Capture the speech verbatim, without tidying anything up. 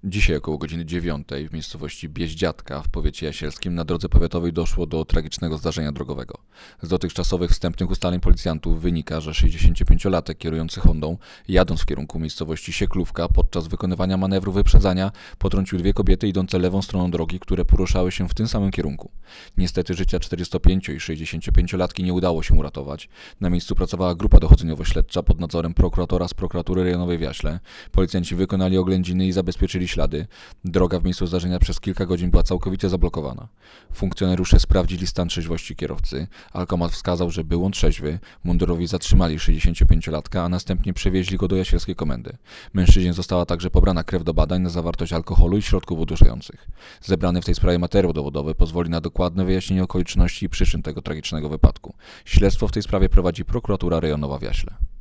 Dzisiaj około godziny dziewiątej w miejscowości Bieździadka w powiecie jasielskim na drodze powiatowej doszło do tragicznego zdarzenia drogowego. Z dotychczasowych wstępnych ustaleń policjantów wynika, że sześćdziesięciopięciolatek kierujący Hondą, jadąc w kierunku miejscowości Sieklówka, podczas wykonywania manewru wyprzedzania potrącił dwie kobiety idące lewą stroną drogi, które poruszały się w tym samym kierunku. Niestety życia czterdziestopięcio- i sześćdziesięciopięciolatki nie udało się uratować. Na miejscu pracowała grupa dochodzeniowo-śledcza pod nadzorem prokuratora z prokuratury rejonowej w Jaśle. Policjanci wykonali oględziny i zabezpieczyli ślady. Droga w miejscu zdarzenia przez kilka godzin była całkowicie zablokowana. Funkcjonariusze sprawdzili stan trzeźwości kierowcy. Alkomat wskazał, że był on trzeźwy. Mundurowi zatrzymali sześćdziesięciopięciolatka, a następnie przewieźli go do jasielskiej komendy. Mężczyźnie została także pobrana krew do badań na zawartość alkoholu i środków odurzających. Zebrany w tej sprawie materiał dowodowy pozwoli na dokładne wyjaśnienie okoliczności i przyczyn tego tragicznego wypadku. Śledztwo w tej sprawie prowadzi prokuratura rejonowa w Jaśle.